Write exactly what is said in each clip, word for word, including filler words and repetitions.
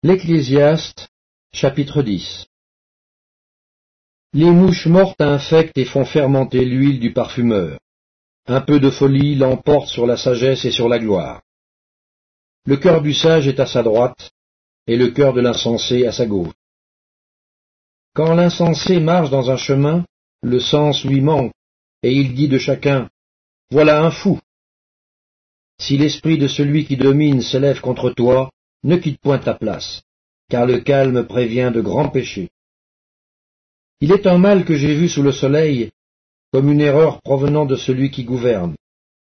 L'Ecclésiaste, chapitre dix. Les mouches mortes infectent et font fermenter l'huile du parfumeur. Un peu de folie l'emporte sur la sagesse et sur la gloire. Le cœur du sage est à sa droite, et le cœur de l'insensé à sa gauche. Quand l'insensé marche dans un chemin, le sens lui manque, et il dit de chacun « Voilà un fou !» Si l'esprit de celui qui domine s'élève contre toi, ne quitte point ta place, car le calme prévient de grands péchés. Il est un mal que j'ai vu sous le soleil, comme une erreur provenant de celui qui gouverne.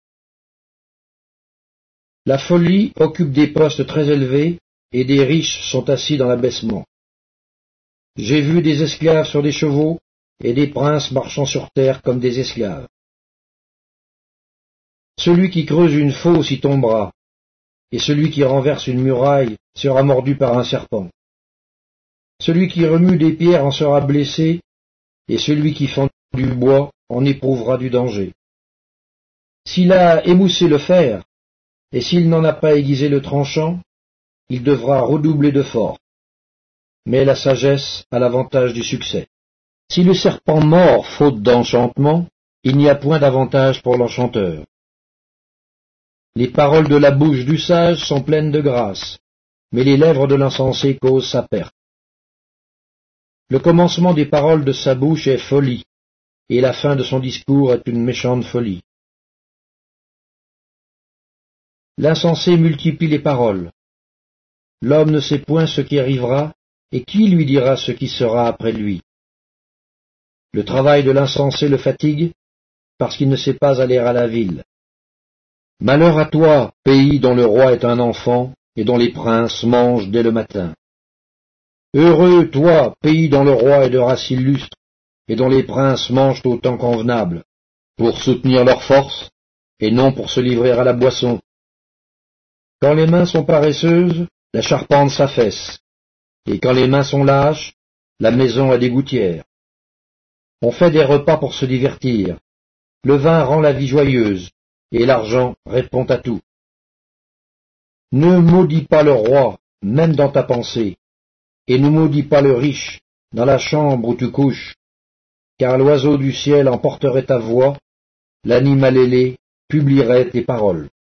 La folie occupe des postes très élevés, et des riches sont assis dans l'abaissement. J'ai vu des esclaves sur des chevaux, et des princes marchant sur terre comme des esclaves. Celui qui creuse une fosse y tombera, et celui qui renverse une muraille sera mordu par un serpent. Celui qui remue des pierres en sera blessé, et celui qui fend du bois en éprouvera du danger. S'il a émoussé le fer, et s'il n'en a pas aiguisé le tranchant, il devra redoubler de force. Mais la sagesse a l'avantage du succès. Si le serpent mord faute d'enchantement, il n'y a point d'avantage pour l'enchanteur. Les paroles de la bouche du sage sont pleines de grâce, mais les lèvres de l'insensé causent sa perte. Le commencement des paroles de sa bouche est folie, et la fin de son discours est une méchante folie. L'insensé multiplie les paroles. L'homme ne sait point ce qui arrivera, et qui lui dira ce qui sera après lui? Le travail de l'insensé le fatigue, parce qu'il ne sait pas aller à la ville. Malheur à toi, pays dont le roi est un enfant, et dont les princes mangent dès le matin. Heureux, toi, pays dont le roi est de race illustre, et dont les princes mangent au temps convenable, pour soutenir leur force, et non pour se livrer à la boisson. Quand les mains sont paresseuses, la charpente s'affaisse, et quand les mains sont lâches, la maison a des gouttières. On fait des repas pour se divertir, le vin rend la vie joyeuse, et l'argent répond à tout. Ne maudis pas le roi, même dans ta pensée, et ne maudis pas le riche, dans la chambre où tu couches, car l'oiseau du ciel emporterait ta voix, l'animal ailé publierait tes paroles.